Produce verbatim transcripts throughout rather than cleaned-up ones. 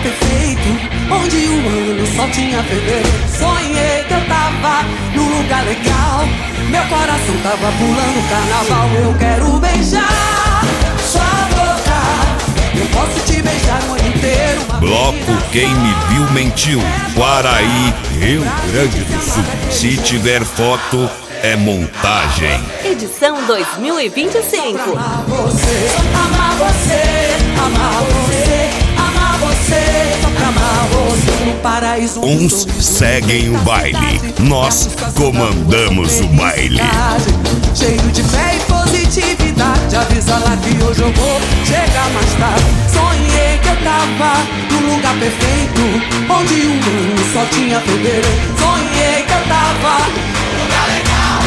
perfeito, onde o ano só tinha fevereiro. Sonhei que eu tava num lugar legal, meu coração tava pulando carnaval. Eu quero beijar sua boca, eu posso te beijar o ano inteiro. Bloco Quem Me Viu Mentiu, Quaraí, Rio Grande do Sul. Se tiver foto, é montagem. Edição dois mil e vinte e cinco. Amar você, amar você, amar você, amar você, só pra amar você no paraíso. Uns seguem o baile, nós comandamos o baile. Cheio de fé e positividade, avisa lá que hoje eu vou chegar mais tarde. Sonhei que eu tava num lugar perfeito, onde o mundo só tinha fevereiro. Sonhei que eu tava num lugar legal,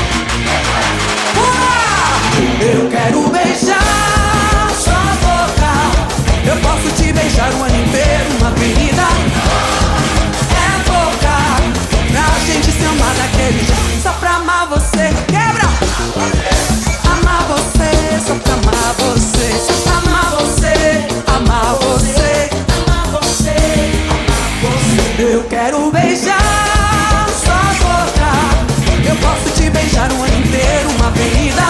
eu quero beijar sua boca, eu posso te beijar o ano inteiro. Uma avenida é boca, pra gente se amar daquele jeito, só pra amar você. Quebra! Amar você, só pra amar você. Amar você, amar você, amar você, amar você. Eu quero beijar sua boca, eu posso te beijar o ano inteiro. Uma avenida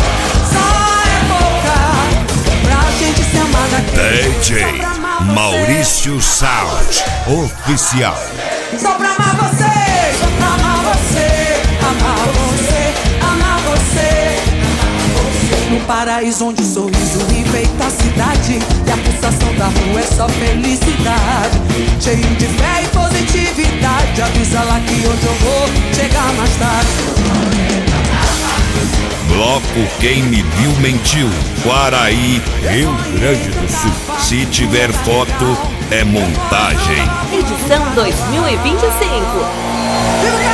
D J Maurício Sound Oficial. Só pra amar você, só pra amar você, amar você, amar você, amar você. No paraíso onde o sorriso enfeita a cidade e a pulsação da rua é só felicidade. Cheio de fé e positividade, avisa lá que hoje eu vou chegar mais tarde. Bloco Quem Me Viu Mentiu, Quaraí, Rio Grande do Sul. Se tiver foto, é montagem. Edição dois mil e vinte e cinco.